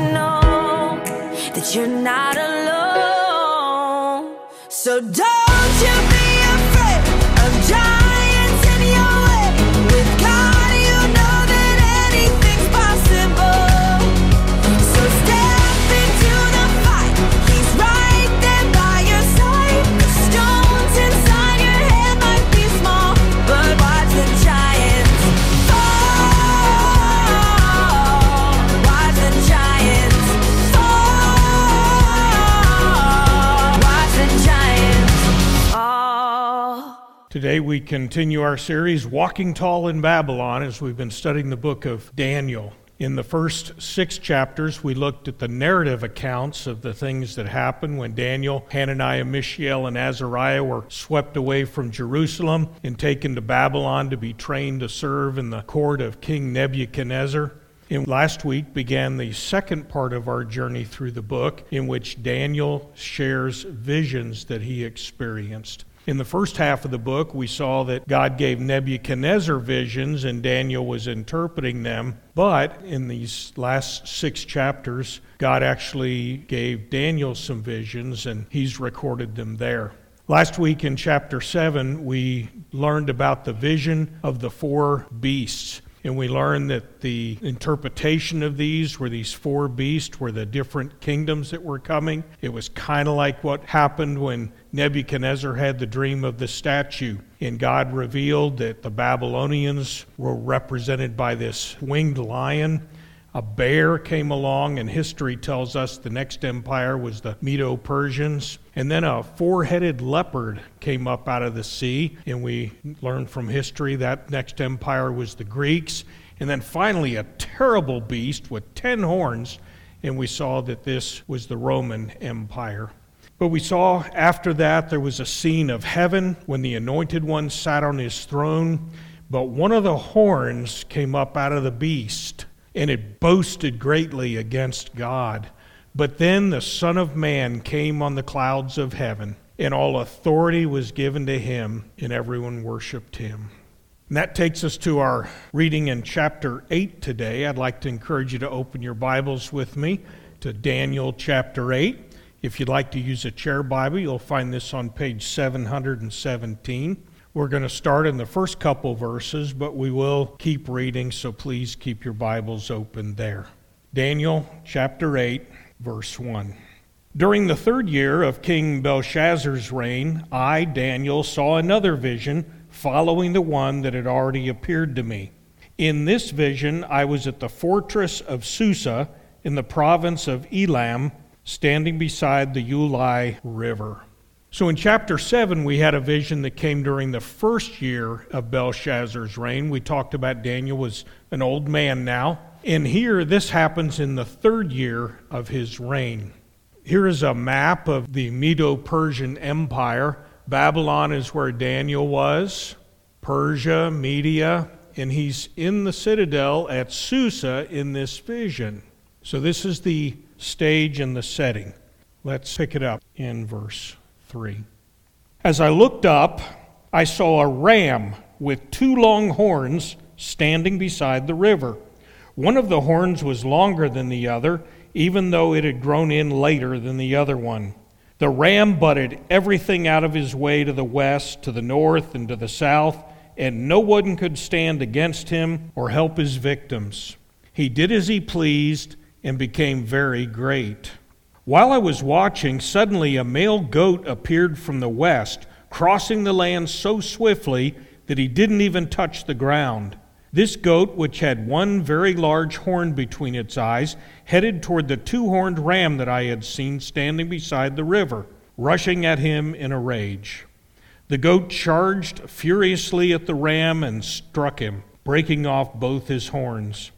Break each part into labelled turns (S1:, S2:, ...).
S1: know that you're not alone. So don't you be afraid of giants in your way. With God you know that anything's possible. So step into the fight, He's right there by your side. The stones inside your head might be small, but watch the giants fall. Watch the giants fall. Watch the giants fall.
S2: Today we continue our series, Walking Tall in Babylon, as we've been studying the book of Daniel. In the first 6 chapters, we looked at the narrative accounts of the things that happened when Daniel, Hananiah, Mishael, and Azariah were swept away from Jerusalem and taken to Babylon to be trained to serve in the court of King Nebuchadnezzar. And last week began the second part of our journey through the book, in which Daniel shares visions that he experienced. In the first half of the book, we saw that God gave Nebuchadnezzar visions and Daniel was interpreting them. But in these last 6 chapters, God actually gave Daniel some visions and he's recorded them there. Last week in chapter 7, we learned about the vision of the 4 beasts. And we learned that the interpretation of these 4 beasts were the different kingdoms that were coming. It was kind of like what happened when Nebuchadnezzar had the dream of the statue. And God revealed that the Babylonians were represented by this winged lion. A bear came along, and history tells us the next empire was the Medo-Persians. And then a 4-headed leopard came up out of the sea, and we learned from history that next empire was the Greeks. And then finally a terrible beast with 10 horns, and we saw that this was the Roman Empire. But we saw after that there was a scene of heaven when the Anointed One sat on his throne, but one of the horns came up out of the beast, and it boasted greatly against God. But then the Son of Man came on the clouds of heaven, and all authority was given to him, and everyone worshiped him. And that takes us to our reading in chapter 8 today. I'd like to encourage you to open your Bibles with me to Daniel chapter 8. If you'd like to use a chair Bible, you'll find this on page 717. We're going to start in the first couple verses, but we will keep reading, so please keep your Bibles open there. Daniel chapter 8, verse 1. During the 3rd year of King Belshazzar's reign, I, Daniel, saw another vision following the one that had already appeared to me. In this vision, I was at the fortress of Susa in the province of Elam, standing beside the Ulai River. So in chapter 7, we had a vision that came during the 1st year of Belshazzar's reign. We talked about Daniel was an old man now. And here, this happens in the 3rd year of his reign. Here is a map of the Medo-Persian Empire. Babylon is where Daniel was, Persia, Media, and he's in the citadel at Susa in this vision. So this is the stage and the setting. Let's pick it up in verse 3. As I looked up, I saw a ram with 2 long horns standing beside the river. One of the horns was longer than the other, even though it had grown in later than the other one. The ram butted everything out of his way to the west, to the north, and to the south, and no one could stand against him or help his victims. He did as he pleased and became very great. While I was watching, suddenly a male goat appeared from the west, crossing the land so swiftly that he didn't even touch the ground. This goat, which had one very large horn between its eyes, headed toward the 2-horned ram that I had seen standing beside the river, rushing at him in a rage. The goat charged furiously at the ram and struck him, breaking off both his horns.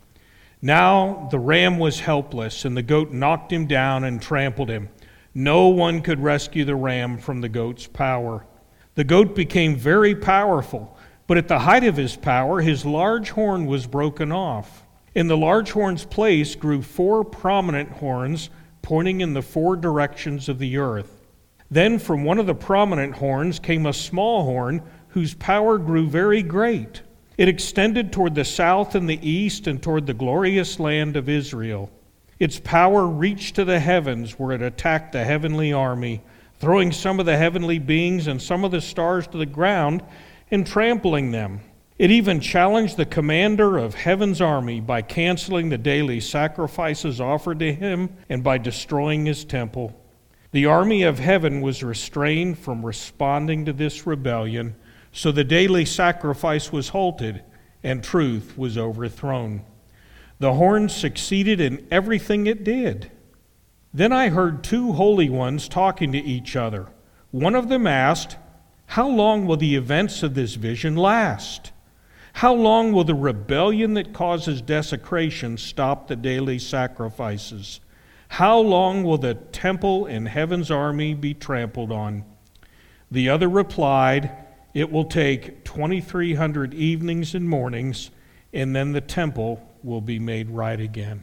S2: Now the ram was helpless, and the goat knocked him down and trampled him. No one could rescue the ram from the goat's power. The goat became very powerful, but at the height of his power, his large horn was broken off. In the large horn's place grew 4 prominent horns, pointing in the 4 directions of the earth. Then from one of the prominent horns came a small horn, whose power grew very great. It extended toward the south and the east and toward the glorious land of Israel. Its power reached to the heavens, where it attacked the heavenly army, throwing some of the heavenly beings and some of the stars to the ground and trampling them. It even challenged the commander of heaven's army by canceling the daily sacrifices offered to him and by destroying his temple. The army of heaven was restrained from responding to this rebellion, so the daily sacrifice was halted and truth was overthrown. The horn succeeded in everything it did. Then I heard two holy ones talking to each other. One of them asked, "How long will the events of this vision last? How long will the rebellion that causes desecration stop the daily sacrifices? How long will the temple and heaven's army be trampled on?" The other replied, "It will take 2,300 evenings and mornings, and then the temple will be made right again."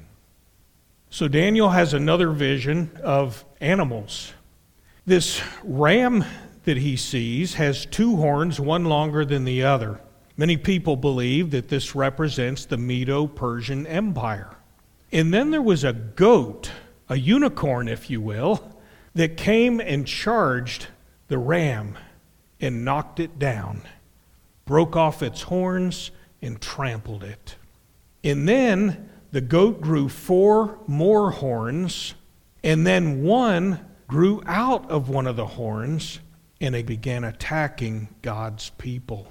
S2: So Daniel has another vision of animals. This ram that he sees has two horns, one longer than the other. Many people believe that this represents the Medo-Persian Empire. And then there was a goat, a unicorn, if you will, that came and charged the ram and knocked it down, broke off its horns, and trampled it. And then the goat grew 4 more horns, and then one grew out of one of the horns, and it began attacking God's people.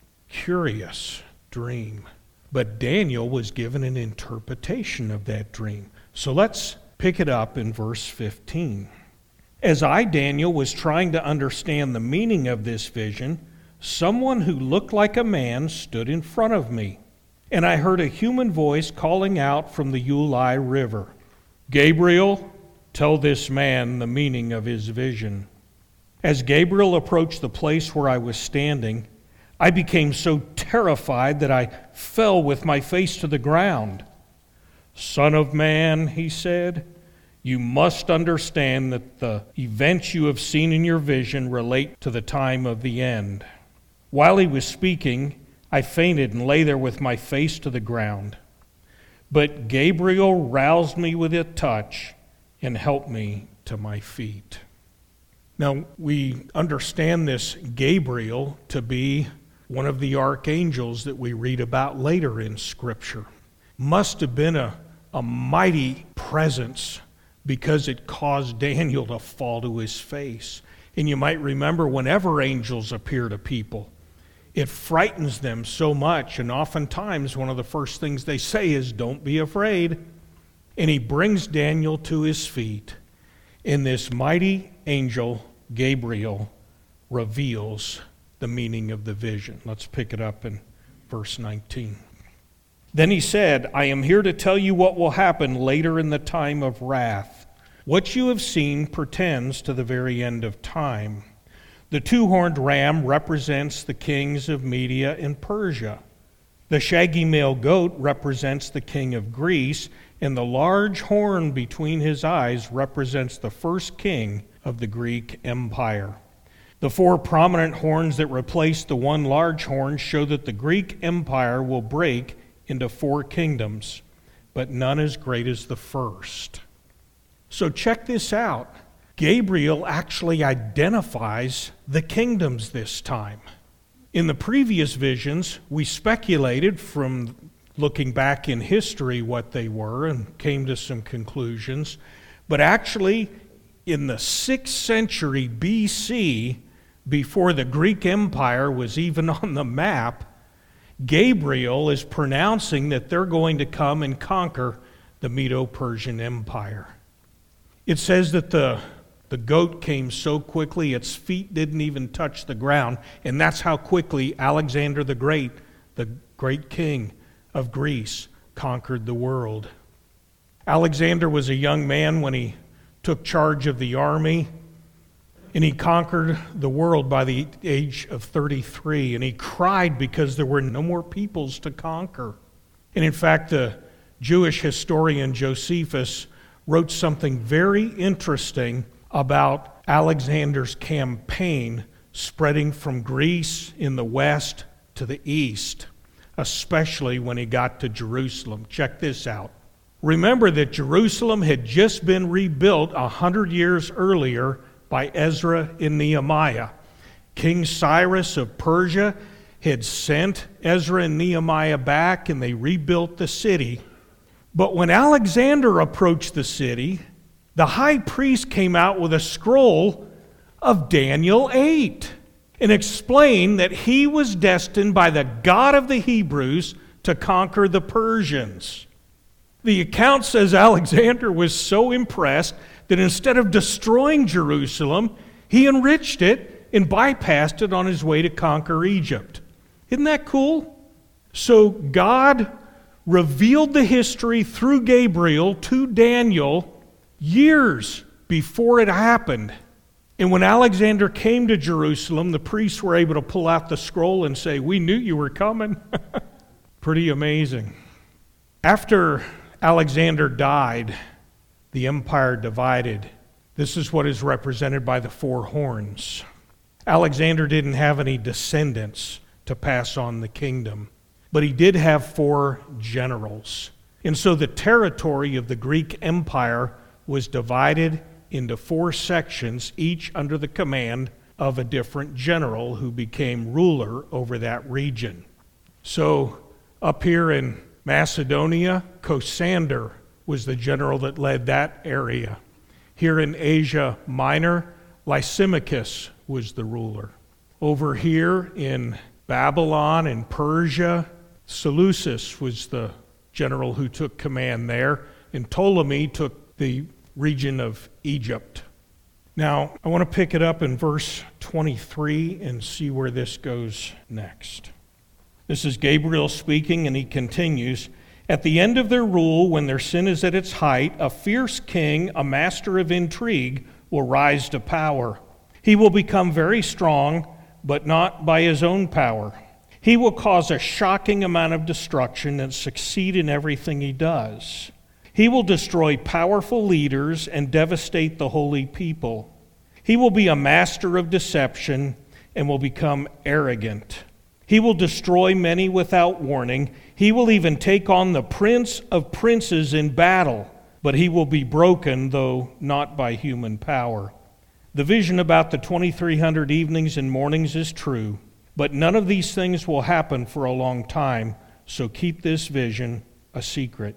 S2: Curious dream. But Daniel was given an interpretation of that dream. So let's pick it up in verse 15. As I, Daniel, was trying to understand the meaning of this vision, someone who looked like a man stood in front of me, and I heard a human voice calling out from the Ulai River, "Gabriel, tell this man the meaning of his vision." As Gabriel approached the place where I was standing, I became so terrified that I fell with my face to the ground. "Son of man," he said, "you must understand that the events you have seen in your vision relate to the time of the end." While he was speaking, I fainted and lay there with my face to the ground. But Gabriel roused me with a touch and helped me to my feet. Now, we understand this Gabriel to be one of the archangels that we read about later in Scripture. Must have been a mighty presence because it caused Daniel to fall to his face. And you might remember whenever angels appear to people, it frightens them so much, and oftentimes one of the first things they say is, "Don't be afraid." And he brings Daniel to his feet, and this mighty angel, Gabriel, reveals the meaning of the vision. Let's pick it up in verse 19. Then he said, "I am here to tell you what will happen later in the time of wrath. What you have seen pertains to the very end of time. The two-horned ram represents the kings of Media and Persia. The shaggy male goat represents the king of Greece, and the large horn between his eyes represents the first king of the Greek Empire. The 4 prominent horns that replace the one large horn show that the Greek Empire will break into 4 kingdoms, but none as great as the first." So check this out. Gabriel actually identifies the kingdoms this time. In the previous visions, we speculated from looking back in history what they were and came to some conclusions. But actually, in the 6th century BC, before the Greek Empire was even on the map, Gabriel is pronouncing that they're going to come and conquer the Medo-Persian Empire. It says that the goat came so quickly its feet didn't even touch the ground, and that's how quickly Alexander the Great king of Greece, conquered the world. Alexander was a young man when he took charge of the army, and he conquered the world by the age of 33, and he cried because there were no more peoples to conquer. And in fact, the Jewish historian Josephus wrote something very interesting about Alexander's campaign spreading from Greece in the west to the east, especially when he got to Jerusalem. Check this out. Remember that Jerusalem had just been rebuilt 100 years earlier by Ezra and Nehemiah. King Cyrus of Persia had sent Ezra and Nehemiah back, and they rebuilt the city. But when Alexander approached the city, the high priest came out with a scroll of Daniel 8 and explained that he was destined by the God of the Hebrews to conquer the Persians. The account says Alexander was so impressed that instead of destroying Jerusalem, he enriched it and bypassed it on his way to conquer Egypt. Isn't that cool? So God revealed the history through Gabriel to Daniel years before it happened. And when Alexander came to Jerusalem, the priests were able to pull out the scroll and say, "We knew you were coming." Pretty amazing. After Alexander died, the empire divided. This is what is represented by the 4 horns. Alexander didn't have any descendants to pass on the kingdom, but he did have 4 generals. And so the territory of the Greek Empire was divided into 4 sections, each under the command of a different general who became ruler over that region. So up here in Macedonia, Cassander was the general that led that area. Here in Asia Minor, Lysimachus was the ruler. Over here in Babylon and Persia, Seleucus was the general who took command there, and Ptolemy took the region of Egypt. Now, I want to pick it up in verse 23 and see where this goes next. This is Gabriel speaking, and he continues, "At the end of their rule, when their sin is at its height, a fierce king, a master of intrigue, will rise to power. He will become very strong, but not by his own power. He will cause a shocking amount of destruction and succeed in everything he does. He will destroy powerful leaders and devastate the holy people. He will be a master of deception and will become arrogant. He will destroy many without warning. He will even take on the prince of princes in battle, but he will be broken, though not by human power. The vision about the 2,300 evenings and mornings is true, but none of these things will happen for a long time, so keep this vision a secret."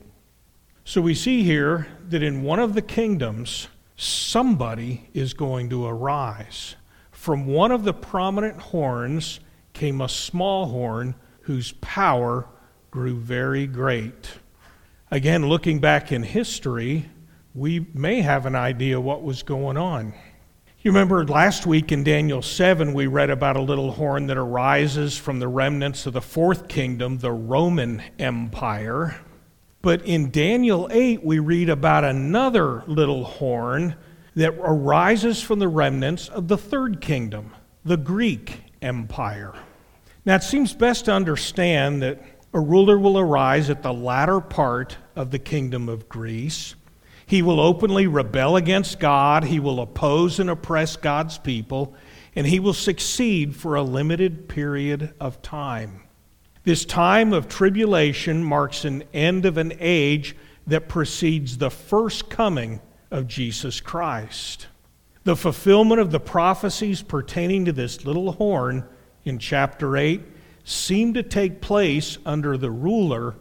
S2: So we see here that in one of the kingdoms, somebody is going to arise. From one of the prominent horns came a small horn whose power grew very great. Again, looking back in history, we may have an idea what was going on. You remember last week in Daniel 7, we read about a little horn that arises from the remnants of the 4th kingdom, the Roman Empire. But in Daniel 8, we read about another little horn that arises from the remnants of the 3rd kingdom, the Greek Empire. Now, it seems best to understand that a ruler will arise at the latter part of the kingdom of Greece. He will openly rebel against God, he will oppose and oppress God's people, and he will succeed for a limited period of time. This time of tribulation marks an end of an age that precedes the first coming of Jesus Christ. The fulfillment of the prophecies pertaining to this little horn in chapter 8 seemed to take place under the ruler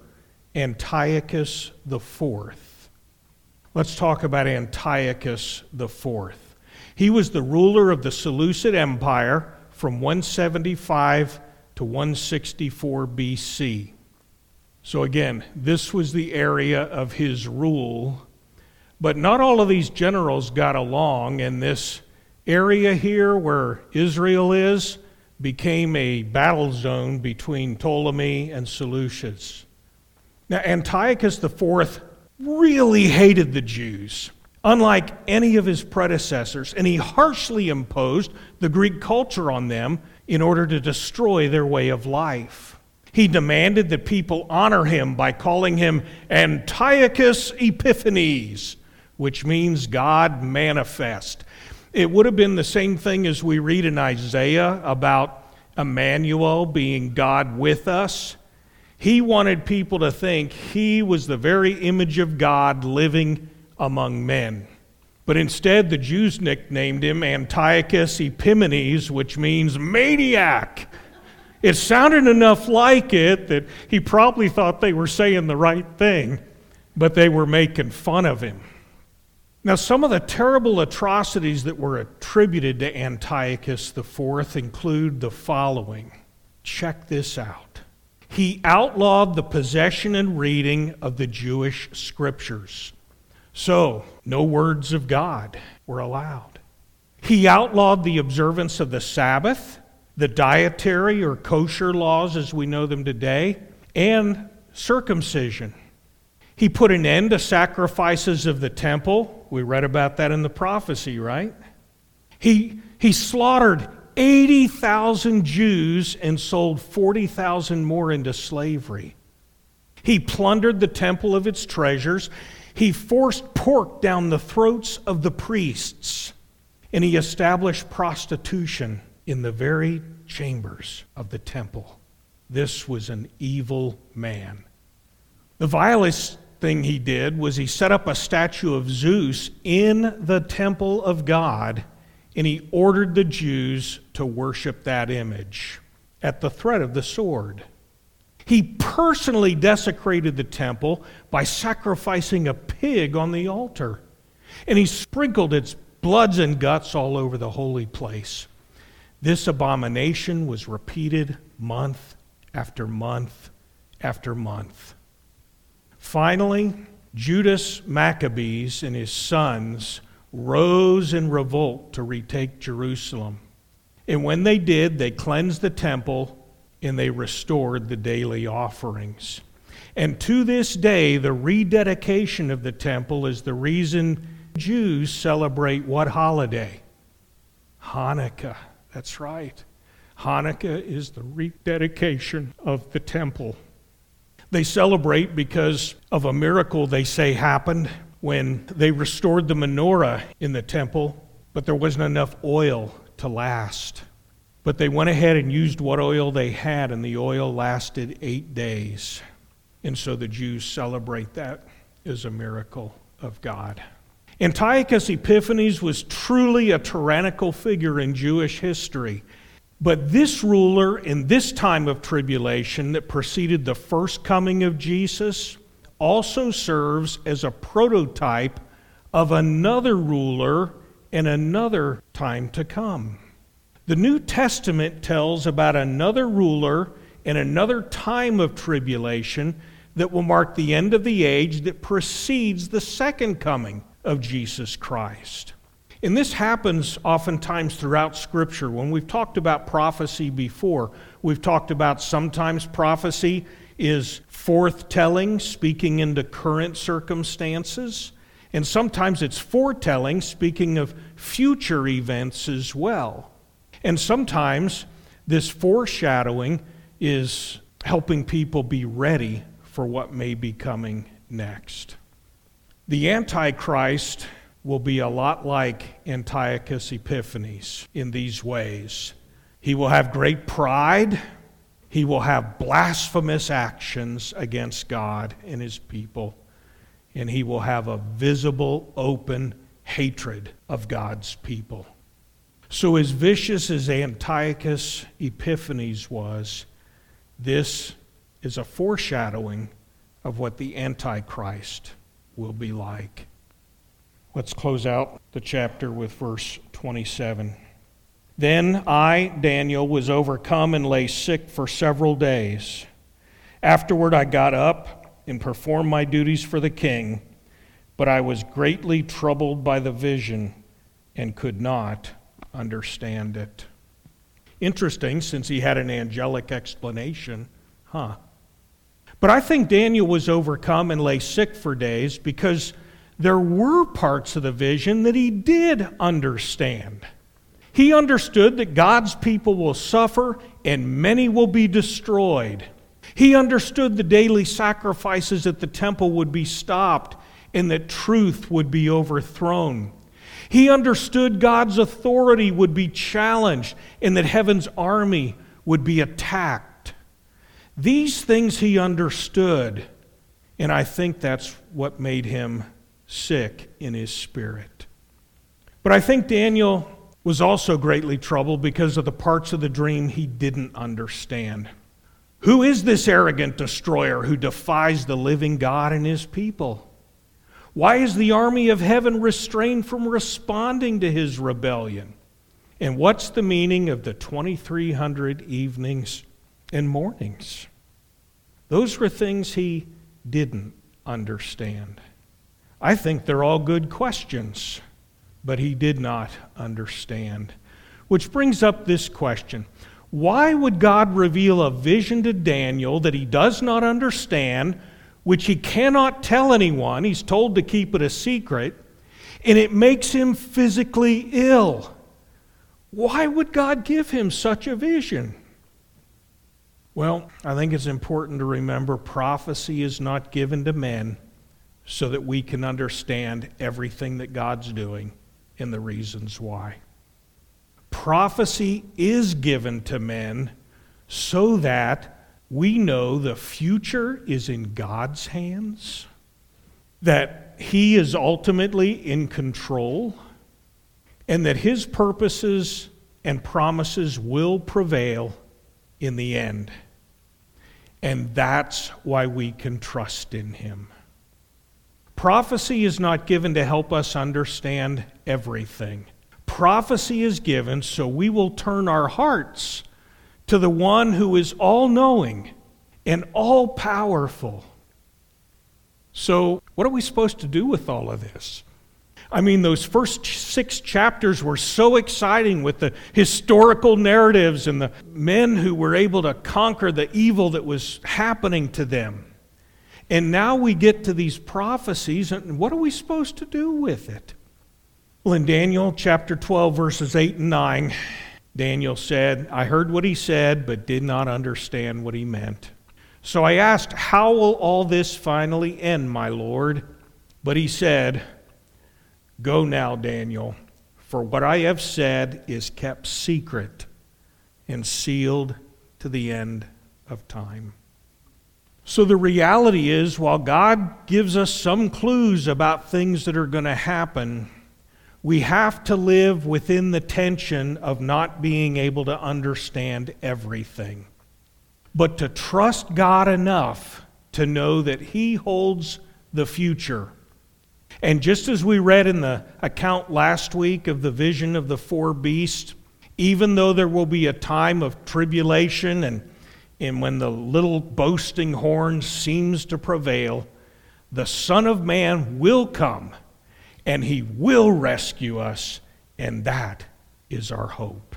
S2: Antiochus IV. Let's talk about Antiochus IV. He was the ruler of the Seleucid Empire from 175 to 164 BC. So again, this was the area of his rule. But not all of these generals got along, and this area here where Israel is became a battle zone between Ptolemy and Seleucus. Now, Antiochus IV really hated the Jews, unlike any of his predecessors, and he harshly imposed the Greek culture on them in order to destroy their way of life. He demanded that people honor him by calling him Antiochus Epiphanes, which means God manifest. It would have been the same thing as we read in Isaiah about Emmanuel being God with us. He wanted people to think he was the very image of God living among men. But instead, the Jews nicknamed him Antiochus Epiphanes, which means maniac. It sounded enough like it that he probably thought they were saying the right thing, but they were making fun of him. Now, some of the terrible atrocities that were attributed to Antiochus IV include the following. Check this out. He outlawed the possession and reading of the Jewish scriptures. So, no words of God were allowed. He outlawed the observance of the Sabbath, the dietary or kosher laws as we know them today, and circumcision. He put an end to sacrifices of the temple. We read about that in the prophecy, right? He slaughtered 80,000 Jews and sold 40,000 more into slavery. He plundered the temple of its treasures. He forced pork down the throats of the priests. And he established prostitution in the very chambers of the temple. This was an evil man. The vilest thing he did was he set up a statue of Zeus in the temple of God, and he ordered the Jews to worship that image at the threat of the sword. He personally desecrated the temple by sacrificing a pig on the altar, and he sprinkled its bloods and guts all over the holy place. This abomination was repeated month after month after month. Finally, Judas Maccabees and his sons rose in revolt to retake Jerusalem. And when they did, they cleansed the temple and they restored the daily offerings. And to this day, the rededication of the temple is the reason Jews celebrate what holiday? Hanukkah. That's right. Hanukkah is the rededication of the temple. They celebrate because of a miracle they say happened when they restored the menorah in the temple, but there wasn't enough oil to last. But they went ahead and used what oil they had, and the oil lasted 8 days. And so the Jews celebrate that as a miracle of God. Antiochus Epiphanes was truly a tyrannical figure in Jewish history. But this ruler in this time of tribulation that preceded the first coming of Jesus also serves as a prototype of another ruler in another time to come. The New Testament tells about another ruler in another time of tribulation that will mark the end of the age that precedes the second coming of Jesus Christ. And this happens oftentimes throughout Scripture. When we've talked about prophecy before, we've talked about sometimes prophecy is forthtelling, speaking into current circumstances, and sometimes it's foretelling, speaking of future events as well. And sometimes this foreshadowing is helping people be ready for what may be coming next. The Antichrist will be a lot like Antiochus Epiphanes in these ways. He will have great pride. He will have blasphemous actions against God and his people. And he will have a visible, open hatred of God's people. So as vicious as Antiochus Epiphanes was, this is a foreshadowing of what the Antichrist will be like. Let's close out the chapter with verse 27. Then I, Daniel, was overcome and lay sick for several days. Afterward I got up and performed my duties for the king, but I was greatly troubled by the vision and could not understand it. Interesting, since he had an angelic explanation, But I think Daniel was overcome and lay sick for days because there were parts of the vision that he did understand. He understood that God's people will suffer and many will be destroyed. He understood the daily sacrifices at the temple would be stopped and that truth would be overthrown. He understood God's authority would be challenged and that heaven's army would be attacked. These things he understood, and I think that's what made him sick in his spirit. But I think Daniel was also greatly troubled because of the parts of the dream he didn't understand. Who is this arrogant destroyer who defies the living God and his people? Why is the army of heaven restrained from responding to his rebellion? And what's the meaning of the 2,300 evenings and mornings? Those were things he didn't understand. I think they're all good questions, but he did not understand. Which brings up this question. Why would God reveal a vision to Daniel that he does not understand, which he cannot tell anyone? He's told to keep it a secret, and it makes him physically ill. Why would God give him such a vision? Well, I think it's important to remember prophecy is not given to men so that we can understand everything that God's doing and the reasons why. Prophecy is given to men so that we know the future is in God's hands, that He is ultimately in control, and that His purposes and promises will prevail in the end. And that's why we can trust in Him. Prophecy is not given to help us understand everything. Prophecy is given so we will turn our hearts to the one who is all-knowing and all-powerful. So, what are we supposed to do with all of this? I mean, those first 6 chapters were so exciting with the historical narratives and the men who were able to conquer the evil that was happening to them. And now we get to these prophecies, and what are we supposed to do with it? Well, in Daniel chapter 12, verses 8 and 9, Daniel said, I heard what he said, but did not understand what he meant. So I asked, how will all this finally end, my Lord? But he said, go now, Daniel, for what I have said is kept secret and sealed to the end of time. So the reality is, while God gives us some clues about things that are going to happen, we have to live within the tension of not being able to understand everything, but to trust God enough to know that He holds the future. And just as we read in the account last week of the vision of the 4 beasts, even though there will be a time of tribulation and when the little boasting horn seems to prevail, the Son of Man will come and He will rescue us, and that is our hope.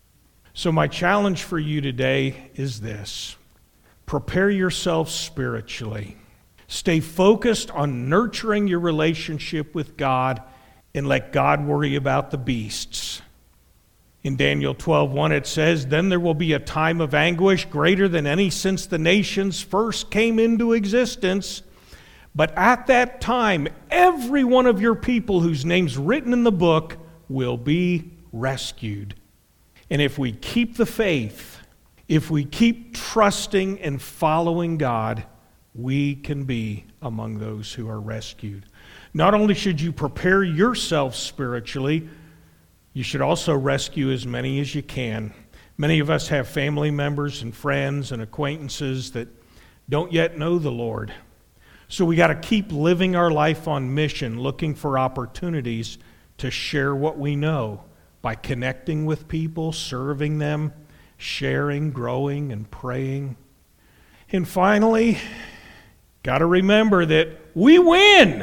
S2: So my challenge for you today is this. Prepare yourself spiritually. Stay focused on nurturing your relationship with God and let God worry about the beasts. In Daniel 12:1 it says, then there will be a time of anguish greater than any since the nations first came into existence. But at that time, every one of your people whose name's written in the book will be rescued. And if we keep the faith, if we keep trusting and following God, we can be among those who are rescued. Not only should you prepare yourself spiritually, you should also rescue as many as you can. Many of us have family members and friends and acquaintances that don't yet know the Lord. So we got to keep living our life on mission, looking for opportunities to share what we know by connecting with people, serving them, sharing, growing, and praying. And finally, got to remember that we win.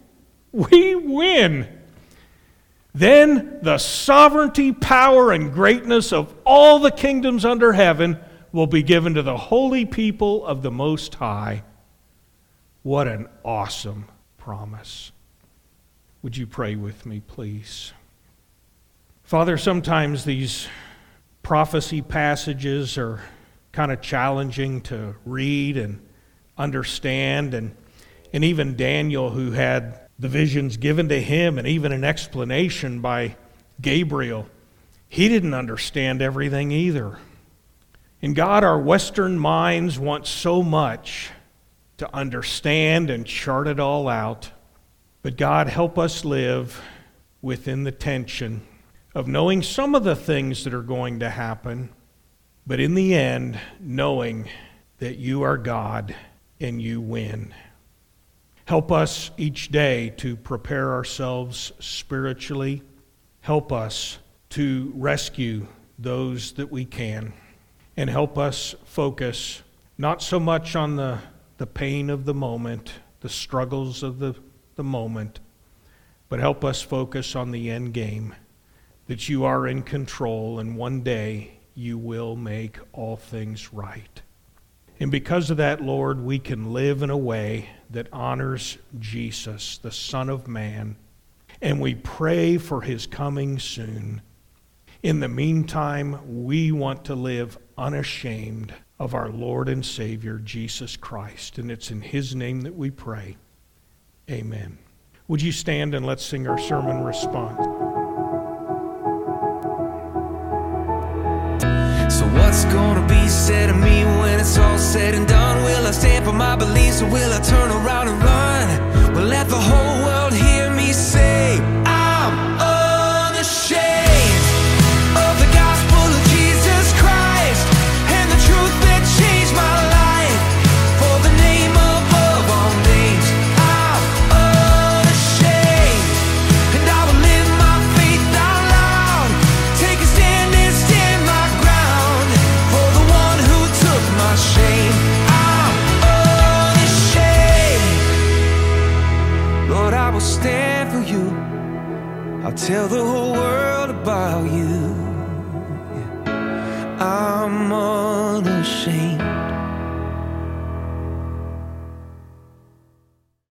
S2: We win. Then the sovereignty, power, and greatness of all the kingdoms under heaven will be given to the holy people of the Most High. What an awesome promise. Would you pray with me, please? Father, sometimes these prophecy passages are kind of challenging to read and understand, and even Daniel, who had the visions given to him and even an explanation by Gabriel, he didn't understand everything either. And God, our Western minds want so much to understand and chart it all out. But God, help us live within the tension of knowing some of the things that are going to happen, but in the end, knowing that you are God and you win. Help us each day to prepare ourselves spiritually. Help us to rescue those that we can. And help us focus not so much on the pain of the moment, the struggles of the moment, but help us focus on the end game, that you are in control and one day you will make all things right. And because of that, Lord, we can live in a way that honors Jesus, the Son of Man, and we pray for his coming soon. In the meantime, we want to live unashamed of our Lord and Savior, Jesus Christ. And it's in his name that we pray. Amen. Would you stand and let's sing our sermon response?
S1: So what's gonna be said of me when it's all said and done? Will I stand for my beliefs or will I turn around and run? Will let the whole world hear me say, I'm unashamed of the gospel of Jesus Christ and the truth that changed my life. For the name above all names, I'm unashamed, and I will live my faith out loud, take a stand and stand my ground for the one who took my shame. I'm unashamed. Lord, I will stand for you. I'll tell the whole world about you. I'm unashamed.